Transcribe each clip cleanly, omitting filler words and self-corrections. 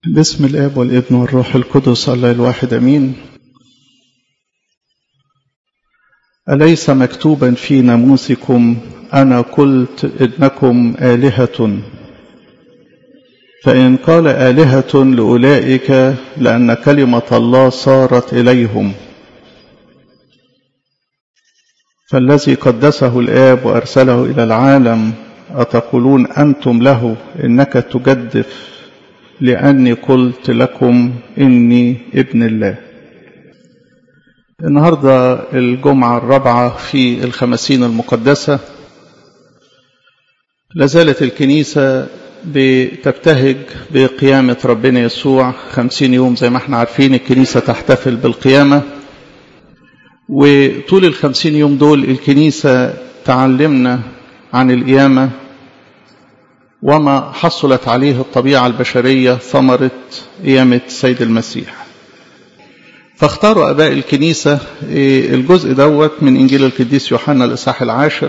باسم الآب والابن والروح القدس الله الواحد أمين. أليس مكتوبا في ناموسكم أنا قلت إنكم آلهة؟ فإن قال آلهة لأولئك لأن كلمة الله صارت إليهم، فالذي قدسه الآب وأرسله إلى العالم أتقولون أنتم له إنك تجدف لأني قلت لكم إني ابن الله. النهاردة الجمعة الرابعة في الخمسين المقدسة، لازالت الكنيسة بتبتهج بقيامة ربنا يسوع 50 يوم. زي ما احنا عارفين الكنيسة تحتفل بالقيامة، وطول 50 يوم دول الكنيسة تعلمنا عن القيامة وما حصلت عليه الطبيعة البشرية ثمرة قيامة السيد المسيح. فاختاروا أباء الكنيسة الجزء دوت من إنجيل القديس يوحنا الإصحاح 10.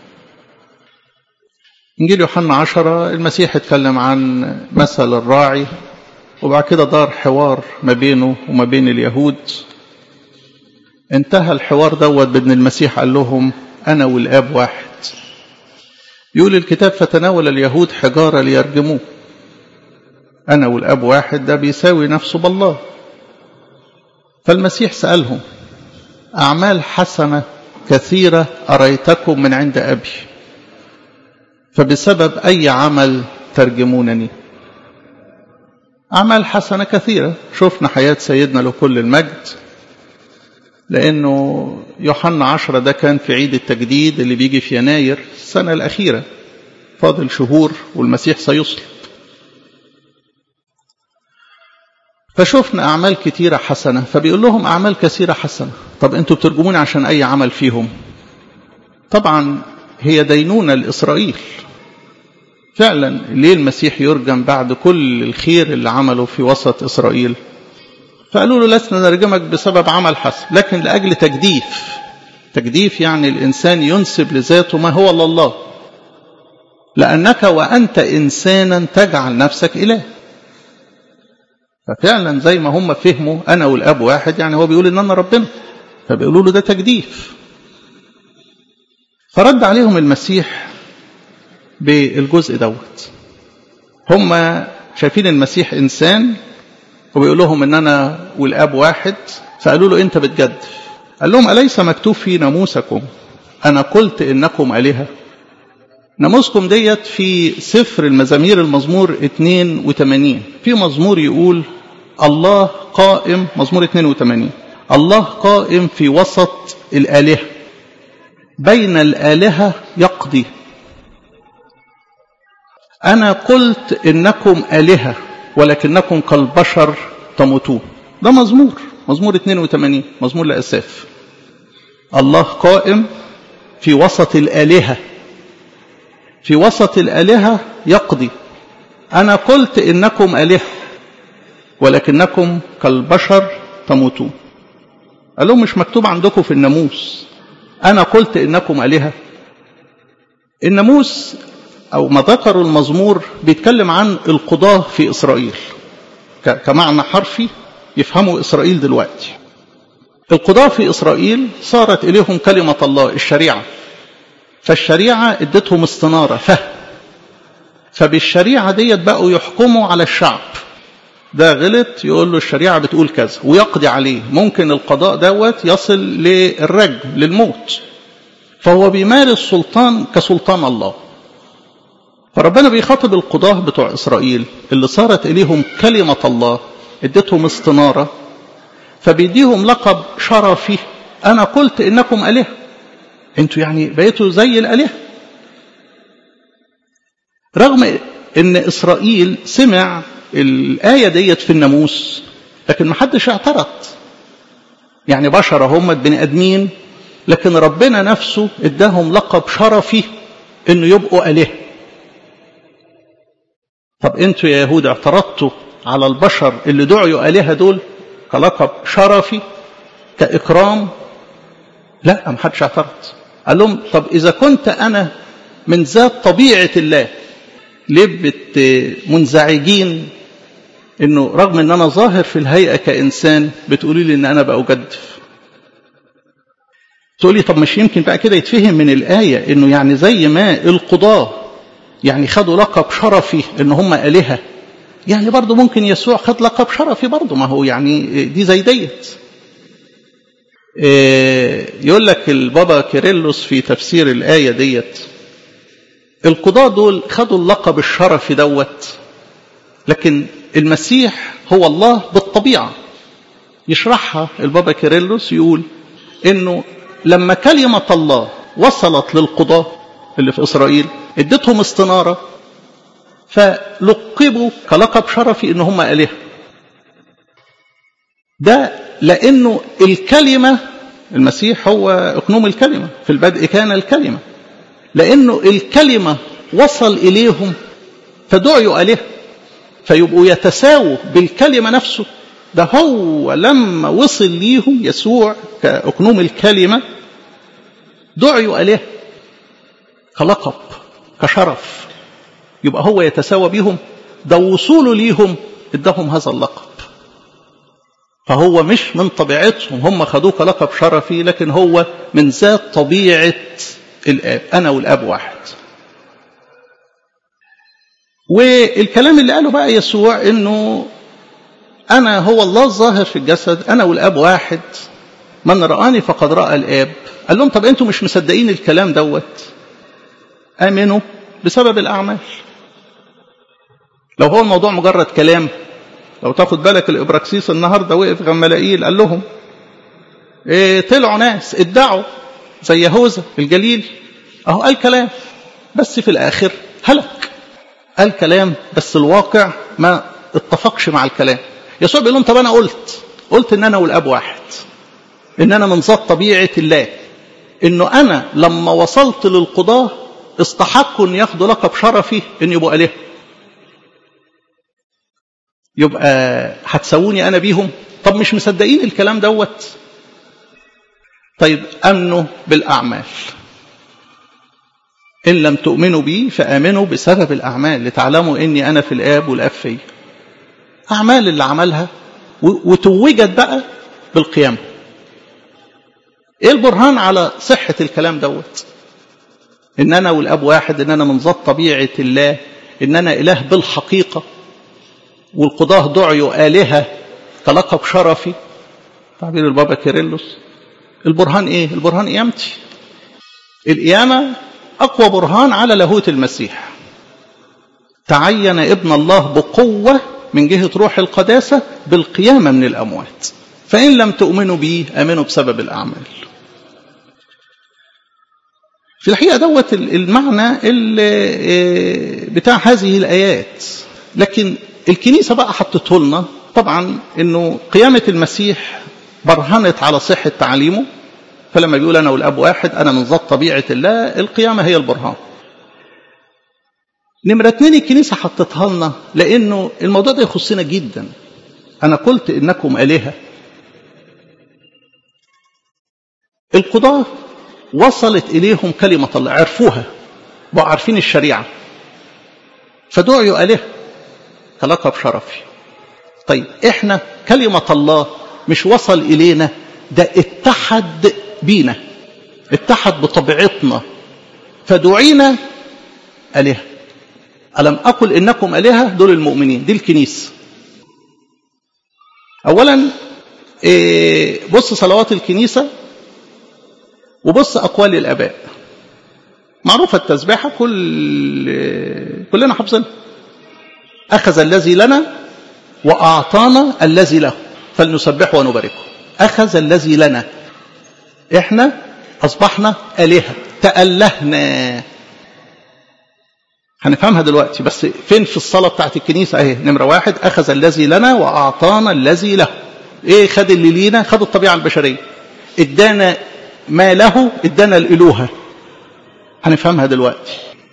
إنجيل يوحنا 10 المسيح اتكلم عن مثل الراعي، وبعد كده دار حوار ما بينه وما بين اليهود. انتهى الحوار دوت بأن المسيح قال لهم أنا والآب واحد. يقول الكتاب فتناول اليهود حجارة ليرجموه. أنا والآب واحد ده بيساوي نفسه بالله. فالمسيح سألهم أعمال حسنة كثيرة أريتكم من عند أبي، فبسبب أي عمل ترجمونني؟ أعمال حسنة كثيرة. شفنا حياة سيدنا له كل المجد، لأنه يوحنا 10 ده كان في عيد التجديد اللي بيجي في يناير السنة الأخيرة، فاضل شهور والمسيح سيصلب. فشوفنا أعمال كثيرة حسنة، فبيقول لهم أعمال كثيرة حسنة. طب أنتوا بترجمون عشان أي عمل فيهم؟ طبعا هي دينونة لإسرائيل. فعلا ليه المسيح يرجم بعد كل الخير اللي عمله في وسط إسرائيل؟ فقالوا له لسنا نرجمك بسبب عمل حسن، لكن لأجل تجديف. تجديف يعني الإنسان ينسب لذاته ما هو لله، لأنك وأنت إنسانا تجعل نفسك إله. ففعلا زي ما هم فهموا أنا والأب واحد، يعني هو بيقول إن أنا ربنا، فبيقولوا له ده تجديف. فرد عليهم المسيح بالجزء دوت. هم شايفين المسيح إنسان وبيقول لهم إن أنا والآب واحد، فقالوا له أنت بتجدف. قال لهم أليس مكتوب في ناموسكم أنا قلت إنكم آلهة؟ ناموسكم ديت في سفر المزامير المزمور 82. في مزمور يقول الله قائم، مزمور 82، الله قائم في وسط الآلهة، بين الآلهة يقضي. أنا قلت إنكم آلهة ولكنكم كالبشر تموتون. ده مزمور 82، مزمور لأساف. الله قائم في وسط الآلهة، في وسط الآلهة يقضي. أنا قلت إنكم آلهة ولكنكم كالبشر تموتون. قال لهم مش مكتوب عندكم في الناموس أنا قلت إنكم آلهة؟ الناموس أو ما ذكر المزمور بيتكلم عن القضاة في إسرائيل كمعنى حرفي يفهموا إسرائيل دلوقتي. القضاة في إسرائيل صارت إليهم كلمة الله الشريعة، فالشريعة ادتهم استنارة فهم، فبالشريعة ديت بقوا يحكموا على الشعب. ده غلط يقول له الشريعة بتقول كذا ويقضي عليه. ممكن القضاء دوت يصل للرجم، للموت. فهو بيمارس سلطان كسلطان الله. فربنا بيخاطب القضاة بتوع إسرائيل اللي صارت إليهم كلمة الله، ادتهم استنارة، فبيديهم لقب شرفي. أنا قلت إنكم آلهة، انتوا يعني بقيتوا زي الآلهة. رغم إن إسرائيل سمع الآية ديت في الناموس، لكن محدش اعترض. يعني بشر هم بني آدمين، لكن ربنا نفسه اداهم لقب شرفي إنه يبقوا آلهة. طب انتوا يا يهود اعترضتوا على البشر اللي دعوا آلهة دول كلقب شرفي كإكرام؟ لا، محدش اعترض. قال لهم طب إذا كنت أنا من ذات طبيعة الله ليه منزعجين انه رغم ان انا ظاهر في الهيئة كإنسان بتقولي لي ان انا بأجدف. تقولي طب مش يمكن بقى كده يتفهم من الآية انه يعني زي ما القضاة يعني خدوا لقب شرفي ان هم آلهة، يعني برضو ممكن يسوع خد لقب شرفي برضو، ما هو يعني دي زي ديت. يقول لك البابا كيرلس في تفسير الآية ديت القضاة دول خدوا اللقب الشرفي دوت، لكن المسيح هو الله بالطبيعة. يشرحها البابا كيرلس يقول انه لما كلمة الله وصلت للقضاة اللي في إسرائيل ادتهم استنارة، فلقبوا كلقب شرفي ان هم آلهة. ده لانه الكلمة، المسيح هو اقنوم الكلمة، في البدء كان الكلمة، لانه الكلمة وصل اليهم فدعوا آلهة، فيبقوا يتساووا بالكلمة نفسه. ده هو لما وصل ليهم يسوع كأقنوم الكلمة دعوا آلهة كلقب كشرف، يبقى هو يتساوى بيهم. ده وصوله ليهم ادهم هذا اللقب، فهو مش من طبيعتهم هم خدوه كلقب شرفي، لكن هو من ذات طبيعة الآب. أنا والآب واحد. والكلام اللي قاله بقى يسوع انه انا هو الله الظاهر في الجسد، انا والآب واحد، من رآني فقد رأى الآب. قال لهم طب انتوا مش مصدقين الكلام دوت، آمنوا بسبب الأعمال. لو هو الموضوع مجرد كلام، لو تاخد بالك الإبراكسيس النهاردة وقف غملائيل قال لهم طلعوا ناس ادعوا زي يهوذا الجليل، اهو قال كلام بس في الآخر هلك. قال كلام بس الواقع ما اتفقش مع الكلام. يسوع بيقول لهم طب أنا قلت إن أنا والآب واحد، إن أنا من ذات طبيعة الله، إنه أنا لما وصلت للقضاة استحقوا إن ياخدوا لقب شرفي إن يبقوا آلهة. يبقى هتساووني أنا بيهم؟ طب مش مصدقين الكلام دوت؟ طيب أمنوا بالأعمال. إن لم تؤمنوا بي فآمنوا بسبب الأعمال لتعلموا إني أنا في الآب والآب فيا. أعمال اللي عملها وتوجت بقى بالقيامة. إيه البرهان على صحة الكلام دوت؟ إن أنا والآب واحد، إن أنا من ذات طبيعة الله، إن أنا إله بالحقيقة، والقضاة دعوا آلهة كلقب شرفي تعبير البابا كيرلس. البرهان إيه؟ البرهان قيامتي. القيامة أقوى برهان على لاهوت المسيح. تعين ابن الله بقوة من جهة روح القداسة بالقيامة من الأموات. فإن لم تؤمنوا بي آمنوا بسبب الأعمال. في الحقيقة دوت المعنى بتاع هذه الآيات. لكن الكنيسة بقى حطته لنا طبعا إنه قيامة المسيح برهنت على صحة تعليمه. فلما بيقول أنا والأب واحد، أنا من ذات طبيعة الله، القيامة هي البرهان. نمرة 2 الكنيسة حطتها لنا لأنه الموضوع ده يخصنا جدا. أنا قلت إنكم آلهة. القضاة وصلت إليهم كلمة الله، عرفوها، بقوا عارفين الشريعة، فدعوا آلهة كلقب شرفي. طيب إحنا كلمة الله مش وصل إلينا، ده اتحد بينا، اتحد بطبيعتنا، فدعينا آلهة. ألم أقل إنكم آلهة؟ دول المؤمنين، دي الكنيسة. أولا بص صلوات الكنيسة وبص أقوال الآباء. معروفة التسبيحة كلنا حافظين. أخذ الذي لنا وأعطانا الذي له فلنسبحه ونباركه. أخذ الذي لنا، إحنا أصبحنا آلهة، تألهنا. هنفهمها دلوقتي، بس فين في الصلاة بتاعت الكنيسة؟ اهي نمرة 1 أخذ الذي لنا وأعطانا الذي له. إيه خد اللي لينا؟ خد الطبيعة البشرية، ادانا ما له، ادانا الإلوهة. هنفهمها دلوقتي.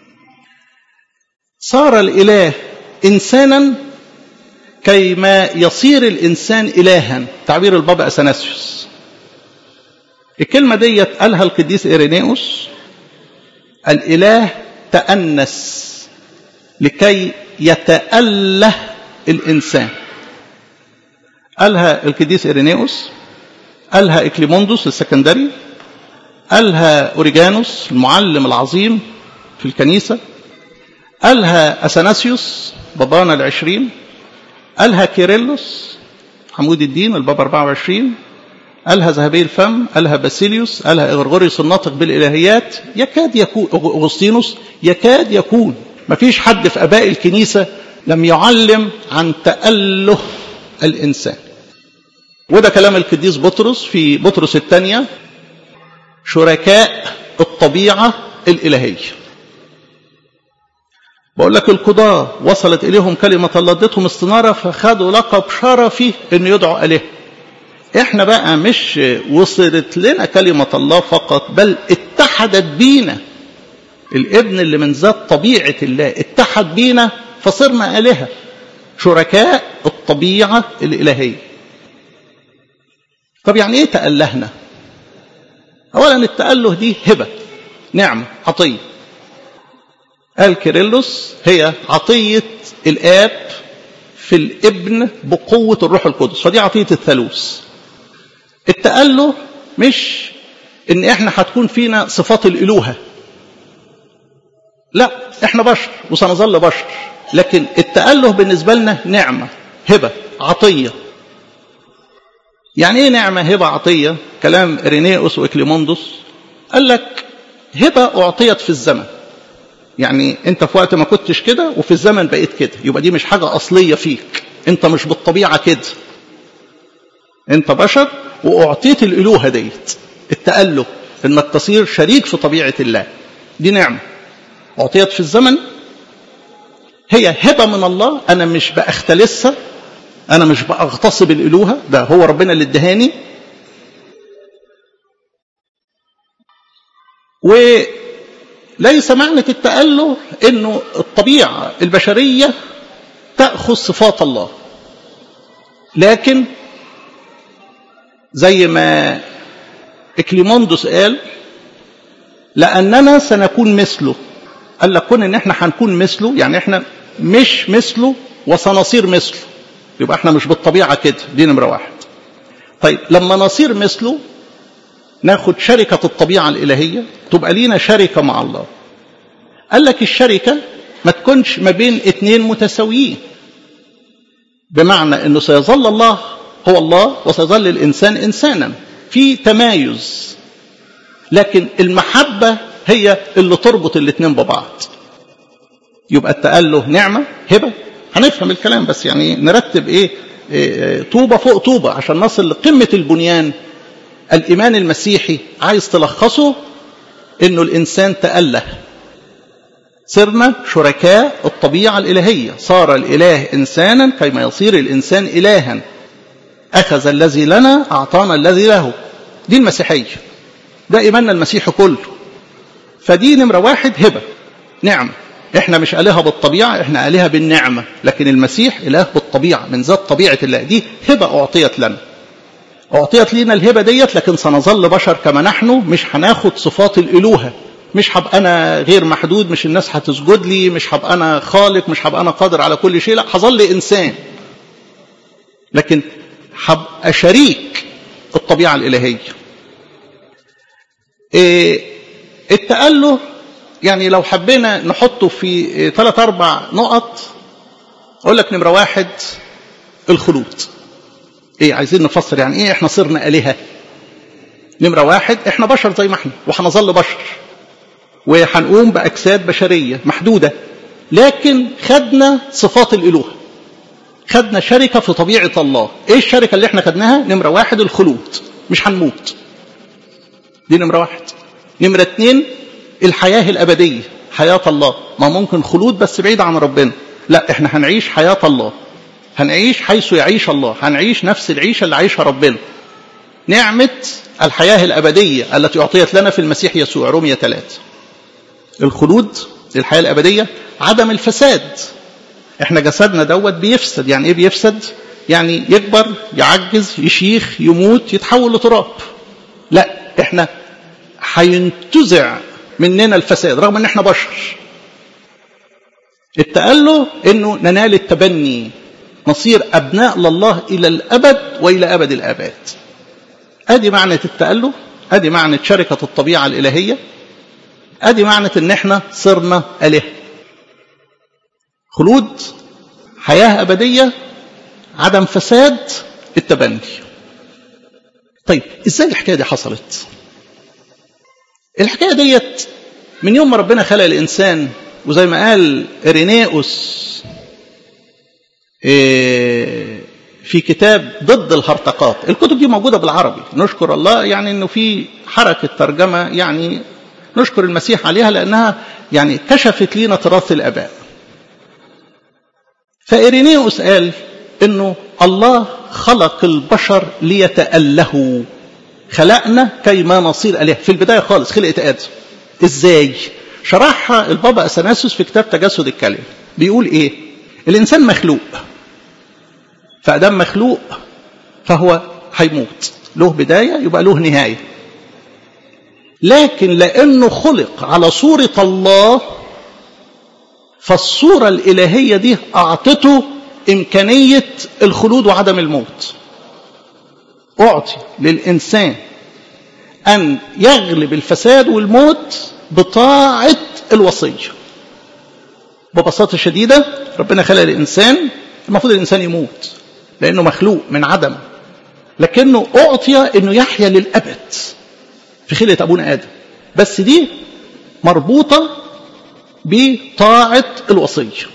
صار الإله إنسانا كيما يصير الإنسان إلها، تعبير البابا أثناسيوس. الكلمة دي قالها القديس إيرينيوس: الإله تأنس لكي يتأله الإنسان. قالها القديس إيرينيوس، قالها إكليموندوس السكندري، قالها أوريجانوس المعلم العظيم في الكنيسة، قالها أثناسيوس بابانا 20، قالها كيرلس حمود الدين البابا 24، قالها ذهبي الفم، قالها باسيليوس، قالها إغرغوريوس الناطق بالإلهيات. يكاد يكون أغسطينوس، يكاد يكون ما فيش حد في آباء الكنيسة لم يعلم عن تأله الإنسان. وده كلام القديس بطرس في بطرس الثانية، شركاء الطبيعة الإلهية. بقول لك القضاة وصلت إليهم كلمة الله ادتهم استنارة، فخدوا لقب شرفي إنه يدعوا إليه. إحنا بقى مش وصلت لنا كلمة الله فقط، بل اتحدت بينا الابن اللي من ذات طبيعة الله، اتحد بينا فصرنا آلهة، شركاء الطبيعة الإلهية. طب يعني إيه تألهنا؟ أولا التأله دي هبة، نعمة، عطية. قال كيرلس هي عطية الآب في الابن بقوة الروح القدس، فدي عطية الثالوث. التأله مش إن إحنا هتكون فينا صفات الإلوهة، لا، إحنا بشر وسنظل بشر، لكن التأله بالنسبة لنا نعمة، هبة، عطية. يعني إيه نعمة، هبة، عطية؟ كلام إيرينيوس وإكليموندوس قال لك هبة أعطيت في الزمن، يعني أنت في وقت ما كنتش كده وفي الزمن بقيت كده، يبقى دي مش حاجة أصلية فيك، أنت مش بالطبيعة كده، أنت بشر وأعطيت الإلوهة ديت، التأله إنك تصير شريك في طبيعة الله، دي نعمة أعطيت في الزمن، هي هبة من الله، أنا مش بأختلسها، أنا مش بأغتصب الإلوهة، ده هو ربنا اللي ادهاني. وليس معنى التأله إنه الطبيعة البشرية تأخذ صفات الله، لكن زي ما إكليموندوس قال لأننا سنكون مثله. قال لك كون إن إحنا هنكون مثله، يعني إحنا مش مثله وسنصير مثله، يبقى إحنا مش بالطبيعة كده، دي نمرة واحد. طيب لما نصير مثله ناخد شركة الطبيعة الإلهية، تبقى لينا شركة مع الله. قال لك الشركة ما تكونش ما بين اتنين متساويين، بمعنى أنه سيظل الله هو الله وسيظل الإنسان إنسانا، في تمايز، لكن المحبة هي اللي تربط الاتنين ببعض. يبقى التأله نعمة، هبة، هنفهم الكلام بس يعني نرتب طوبة فوق طوبة عشان نصل لقمة البنيان. الإيمان المسيحي عايز تلخصه إنه الإنسان تأله، صرنا شركاء الطبيعة الإلهية، صار الإله إنسانا كيما يصير الإنسان إلها، أخذ الذي لنا أعطانا الذي له. دي المسيحية، ده إيماننا المسيحي كله. فدي نمرة واحد، هبة، نعمة. إحنا مش آلهة بالطبيعة، إحنا آلهة بالنعمة، لكن المسيح إله بالطبيعة من ذات طبيعة الله، دي هبة أعطيت لنا، أعطيت لنا الهبة ديت، لكن سنظل بشر كما نحن، مش هناخد صفات الإلوهة، مش هبقى أنا غير محدود، مش الناس هتسجد لي، مش هبقى أنا خالق، مش هبقى أنا قادر على كل شيء، لا، هظل إنسان، لكن هبقى شريك الطبيعة الإلهية. التأله يعني لو حبينا نحطه في 3-4 نقط، أقول لك نمرة واحد الخلود. عايزين نفسر يعني إيه إحنا صرنا آلهة. نمرة واحد إحنا بشر زي ما إحنا، وهنظل بشر، وهنقوم بأجساد بشرية محدودة، لكن خدنا صفات الإلوهة، خدنا شركة في طبيعة الله. إيه الشركة اللي إحنا خدناها؟ نمرة واحد الخلود، مش هنموت، دي نمرة واحد. نمرة 2 الحياة الأبدية، حياة الله. ما ممكن خلود بس بعيد عن ربنا، لا، إحنا هنعيش حياة الله، هنعيش حيث يعيش الله، هنعيش نفس العيشة اللي عايشها ربنا. نعمة الحياة الأبدية التي أعطيت لنا في المسيح يسوع، رومية 3. الخلود، الحياة الأبدية، عدم الفساد. إحنا جسدنا دوت بيفسد. يعني إيه بيفسد؟ يعني يكبر، يعجز، يشيخ، يموت، يتحول لتراب. لا، إحنا هينتزع مننا الفساد رغم ان احنا بشر. التأله انه ننال التبني، نصير أبناء لله إلى الأبد وإلى أبد الآباد. أدي معنى التأله، أدي معنى شركة الطبيعة الإلهية، أدي معنى إن إحنا صرنا آلهة. خلود، حياة أبدية، عدم فساد، التبني. طيب إزاي الحكاية دي حصلت؟ الحكاية ديت من يوم ما ربنا خلق الإنسان، وزي ما قال إرينيوس في كتاب ضد الهرطقات. الكتب دي موجودة بالعربي، نشكر الله يعني إنه في حركة ترجمة، يعني نشكر المسيح عليها لأنها يعني كشفت لنا تراث الآباء. فإرينيوس قال إنه الله خلق البشر ليتألهوا، خلقنا كيما نصير آلهة. في البداية خالص خلقت آدم. إزاي؟ شرحها البابا أثناسيوس في كتاب تجسد الكلمة. بيقول إيه؟ الإنسان مخلوق، فأدام مخلوق فهو هيموت، له بداية يبقى له نهاية. لكن لأنه خلق على صورة الله، فالصورة الإلهية دي أعطته إمكانية الخلود وعدم الموت. أعطي للإنسان أن يغلب الفساد والموت بطاعة الوصية. ببساطة شديدة ربنا خلق الإنسان، المفروض الإنسان يموت لأنه مخلوق من عدم، لكنه أعطي أنه يحيا للأبد في خلقة أبونا آدم، بس دي مربوطة بطاعة الوصية.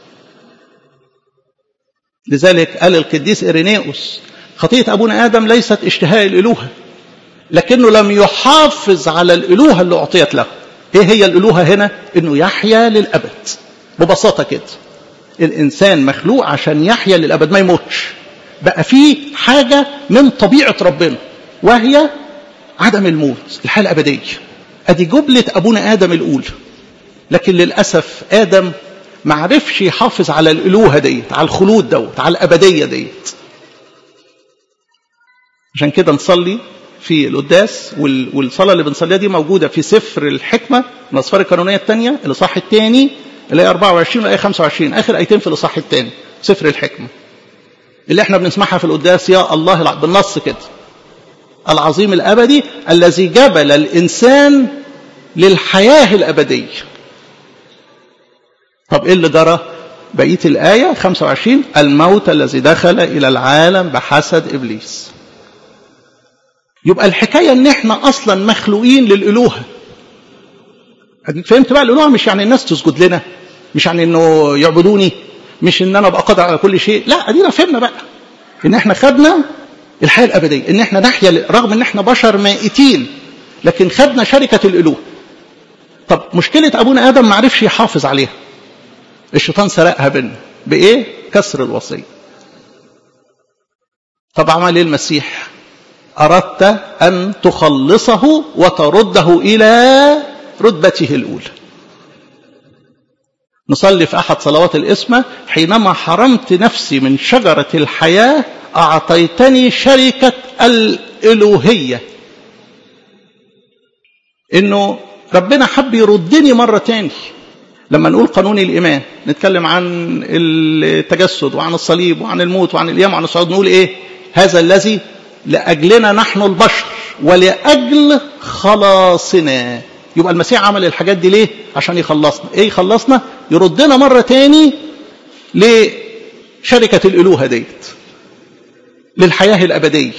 لذلك قال القديس إرينيوس خطية أبونا آدم ليست اشتهاء الإلوهة، لكنه لم يحافظ على الإلوهة اللي أعطيت له. إيه هي الإلوهة هنا؟ إنه يحيا للأبد. ببساطة كده الإنسان مخلوق عشان يحيا للأبد، ما يموتش. بقى فيه حاجة من طبيعة ربنا وهي عدم الموت، الحياة الأبدية. أدي جبلة أبونا آدم الأولى. لكن للأسف آدم ما عرفش يحافظ على الإلوهة ديت، على الخلود دوت، على الأبدية ديت. عشان كده نصلي في القداس، والصلاة اللي بنصليها دي موجودة في سفر الحكمة من الأسفار القانونية الثانية، الإصحاح الثاني، الآية 24 والآية 25، آخر آيتين في الإصحاح الثاني، سفر الحكمة اللي احنا بنسمعها في القداس. يا الله بالنص كده: العظيم الأبدي الذي جبل الإنسان للحياة الأبدية. طب إيه اللي جرى؟ بقية الآية 25: الموت الذي دخل إلى العالم بحسد إبليس. يبقى الحكاية ان احنا اصلا مخلوقين للإلوهة. فهمت بقى؟ الإلوهة مش يعني الناس تسجد لنا، مش يعني انه يعبدوني، مش ان انا ابقى قادر على كل شيء. لا، ادينا فهمنا بقى ان احنا خدنا الحياة الأبدية، ان احنا نحيا رغم ان احنا بشر مائتين، لكن خدنا شركة الإلوهة. طب مشكلة ابونا آدم ما عرفش يحافظ عليها، الشيطان سرقها بينا بايه؟ كسر الوصية. طب عمل ايه المسيح؟ أردت أن تخلصه وترده إلى رتبته الأولى. نصلي في أحد صلوات الإسمة: حينما حرمت نفسي من شجرة الحياة أعطيتني شركة الإلوهية. إنه ربنا حب يردني مرة تاني. لما نقول قانون الإيمان نتكلم عن التجسد وعن الصليب وعن الموت وعن القيامة وعن الصعود، نقول إيه؟ هذا الذي لأجلنا نحن البشر ولأجل خلاصنا. يبقى المسيح عمل الحاجات دي ليه؟ عشان يخلصنا. ايه يخلصنا؟ يردنا مرة تاني لشركة الإلوهة ديت، للحياة الأبدية.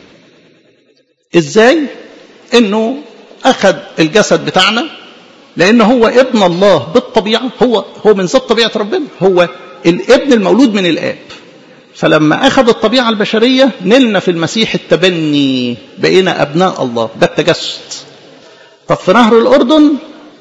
ازاي؟ انه اخذ الجسد بتاعنا، لانه هو ابن الله بالطبيعة، هو من ذات طبيعة ربنا، هو الابن المولود من الآب. فلما أخذ الطبيعة البشرية نلنا في المسيح التبني، بقينا أبناء الله، ده التجسد. طب في نهر الأردن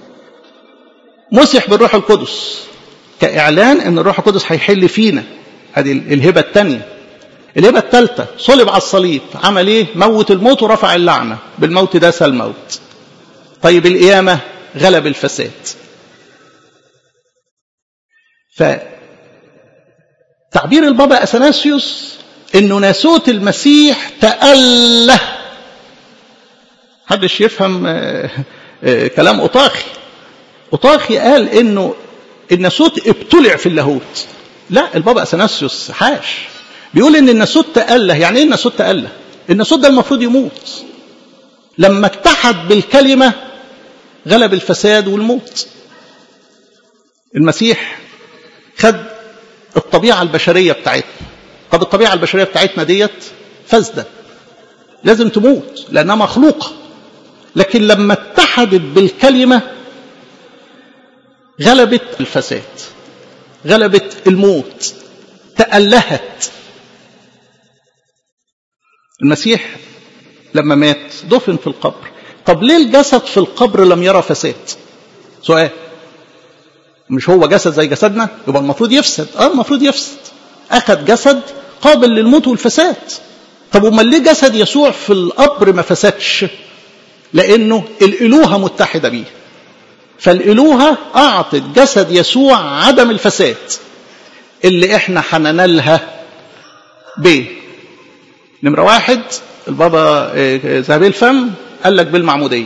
مسح بالروح القدس كإعلان أن الروح القدس هيحل فينا. هذه الهبة الثانية. الهبة الثالثة: صلب على الصليب، عمل إيه؟ موت الموت ورفع اللعنة، بالموت داس الموت. طيب القيامة غلب الفساد. تعبير البابا أثناسيوس انه ناسوت المسيح تأله. محدش يفهم كلام أطاخي. أطاخي قال انه الناسوت ابتلع في اللاهوت. لا، البابا أثناسيوس حاش بيقول إن الناسوت تأله. يعني إيه الناسوت تأله؟ الناسوت ده المفروض يموت. لما اتحد بالكلمة غلب الفساد والموت. المسيح خد الطبيعة البشرية بتاعتنا. طب الطبيعة البشرية بتاعتنا ديت فاسدة، لازم تموت لأنها مخلوقة. لكن لما اتحدت بالكلمة غلبت الفساد، غلبت الموت، تألهت. المسيح لما مات دفن في القبر. طب ليه الجسد في القبر لم يرى فساد؟ سؤال. مش هو جسد زي جسدنا؟ يبقى المفروض يفسد. المفروض يفسد. أخذ جسد قابل للموت والفساد. طب وما ليه جسد يسوع في القبر ما فسدش؟ لأنه الإلوهة متحدة بيه. فالإلوهة أعطت جسد يسوع عدم الفساد اللي إحنا هننالها ب نمرة 1. البابا ذهبي الفم قال لك بالمعمودية.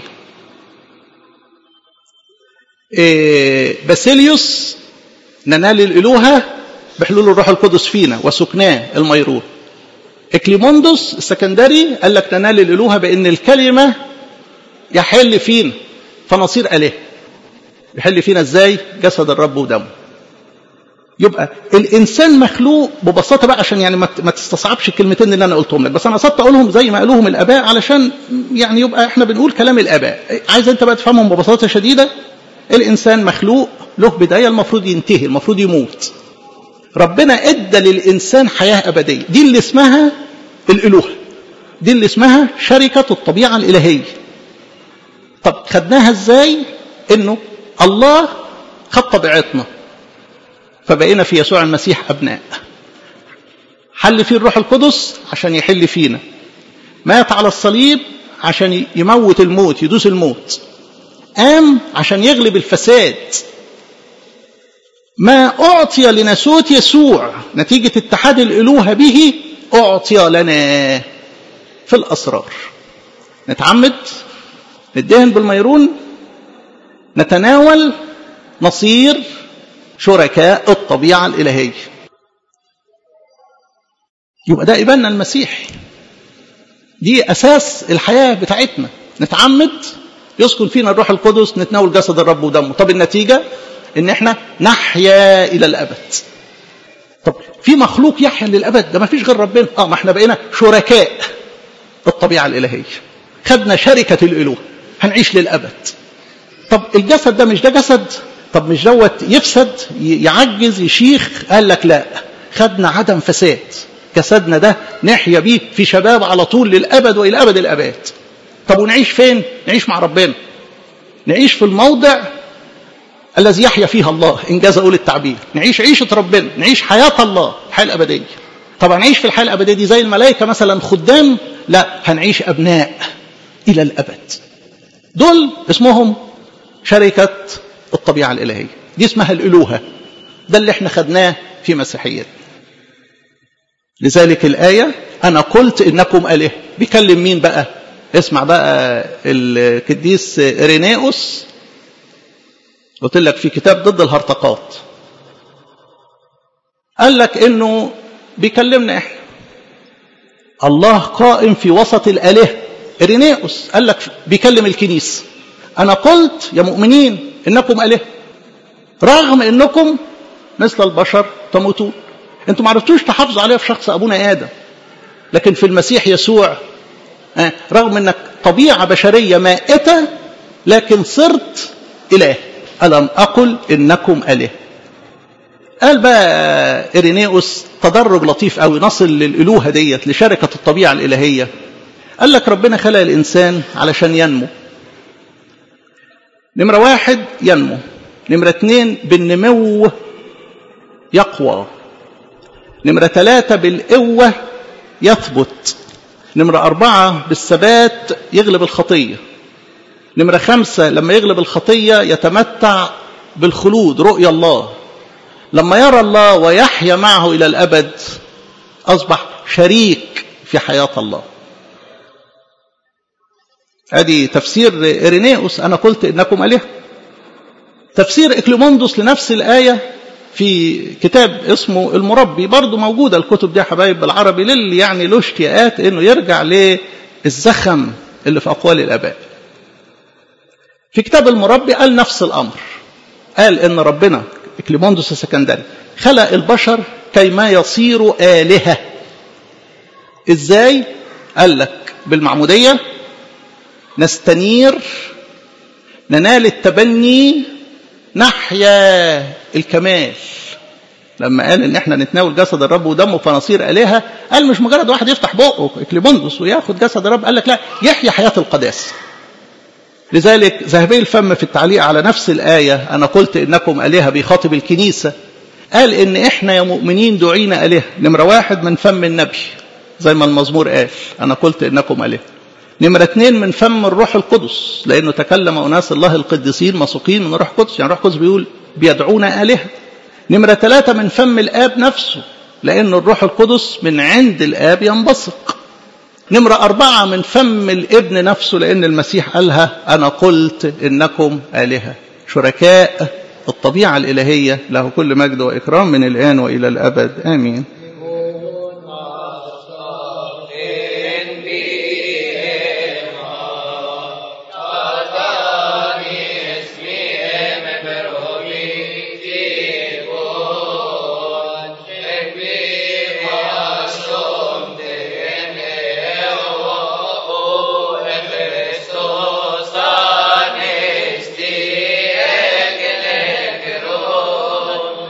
باسيليوس ننال الإلوهة بحلول الروح القدس فينا وسكناه الميرون. إكليموندوس السكندري قال لك ننال الإلوهة بأن الكلمة يحل فينا فنصير آله. يحل فينا ازاي؟ جسد الرب ودمه. يبقى الإنسان مخلوق ببساطة بقى، عشان يعني ما تستصعبش الكلمتين اللي أنا قلتهم لك، بس أنا قصدت أقولهم زي ما قالوهم الآباء علشان يعني يبقى إحنا بنقول كلام الآباء. عايز أنت بقى تفهمهم ببساطة شديدة. الإنسان مخلوق له بداية، المفروض ينتهي، المفروض يموت. ربنا إدى للإنسان حياة أبدية، دي اللي اسمها الإلوهة، دي اللي اسمها شركة الطبيعة الإلهية. طب خدناها ازاي؟ انه الله خد طبيعتنا فبقينا في يسوع المسيح ابناء. حل فيه الروح القدس عشان يحل فينا. مات على الصليب عشان يموت الموت، يدوس الموت. قام عشان يغلب الفساد. ما أعطي لناسوت يسوع نتيجة اتحاد الإلوهة به أعطي لنا في الأسرار. نتعمد، ندهن بالميرون، نتناول، نصير شركاء الطبيعة الإلهية. يبقى ده إباننا المسيح، دي أساس الحياة بتاعتنا. نتعمد، يسكن فينا الروح القدس، نتناول جسد الرب ودمه. طب النتيجة إن احنا نحيا إلى الأبد. طب في مخلوق يحيا للأبد؟ ده ما فيش غير ربنا. ما احنا بقينا شركاء الطبيعة الإلهية، خدنا شركة الإله، هنعيش للأبد. طب الجسد ده مش ده جسد؟ طب مش دوت يفسد يعجز يشيخ؟ قال لك لا، خدنا عدم فساد. جسدنا ده نحيا بيه في شباب على طول للأبد وإلى أبد الأبد. طب ونعيش فين؟ نعيش مع ربنا، نعيش في الموضع الذي يحيا فيها الله، إنجاز أقول التعبير. نعيش عيشة ربنا، نعيش حياة الله، الحياة الأبدية. طبعا نعيش في الحياة الأبدية دي زي الملائكة مثلا خدام؟ لا، هنعيش أبناء إلى الأبد. دول اسمهم شركة الطبيعة الإلهية، دي اسمها الإلوهة. ده اللي احنا خدناه في مسيحيتنا. لذلك الآية أنا قلت إنكم آله. بيكلم مين بقى؟ اسمع بقى القديس إريناؤوس، قلت لك في كتاب ضد الهرطقات، قال لك إنه بيكلمنا إحنا. الله قائم في وسط الآلهة. إريناؤوس قال لك بيكلم الكنيسة. أنا قلت يا مؤمنين إنكم آلهة رغم إنكم مثل البشر تموتون. أنتم ما عرفتوش تحافظوا عليها في شخص أبونا آدم، لكن في المسيح يسوع رغم إنك طبيعة بشرية مائتة لكن صرت إله. ألم أقل إنكم آلهة؟ قال بقى إريناؤوس تدرج لطيف قوي نصل للإلوهة ديت، لشركة الطبيعة الإلهية. قال لك ربنا خلق الإنسان علشان ينمو. نمرة 1 ينمو، نمرة 2 بالنمو يقوى، نمرة 3 بالقوة يثبت، نمرة 4 بالثبات يغلب الخطية، نمرة 5 لما يغلب الخطية يتمتع بالخلود رؤية الله، لما يرى الله ويحيا معه إلى الأبد أصبح شريك في حياة الله. هذه تفسير إريناؤوس أنا قلت إنكم آلهة. تفسير إكليموندوس لنفس الآية في كتاب اسمه المربي، برضو موجودة الكتب دي يا حبايب بالعربي للي يعني له اشتياقات انه يرجع للزخم اللي في اقوال الاباء. في كتاب المربي قال نفس الامر، قال ان ربنا إكليموندوس السكندري خلق البشر كيما يصيروا آلهة. ازاي؟ قال لك بالمعمودية نستنير، ننال التبني، نحيا الكمال. لما قال ان احنا نتناول جسد الرب ودمه فنصير آلهة، قال مش مجرد واحد يفتح بقه إكليموندوس وياخد جسد الرب، قال لك لا، يحيا حياة القداسة. لذلك ذهبي الفم في التعليق على نفس الآية أنا قلت إنكم آلهة بيخاطب الكنيسة، قال إن إحنا يا مؤمنين دعينا آلهة. نمرة 1 من فم النبي زي ما المزمور قال أنا قلت إنكم آلهة. نمرة 2 من فم الروح القدس، لأنه تكلم أناس الله القديسين مسوقين من الروح القدس، يعني الروح القدس بيقول بيدعونا آلهة. نمرة 3 من فم الآب نفسه، لأن الروح القدس من عند الآب ينبثق. نمرة 4 من فم الابن نفسه، لأن المسيح قالها أنا قلت إنكم آلهة، شركاء الطبيعة الإلهية. له كل مجد وإكرام من الآن وإلى الأبد آمين.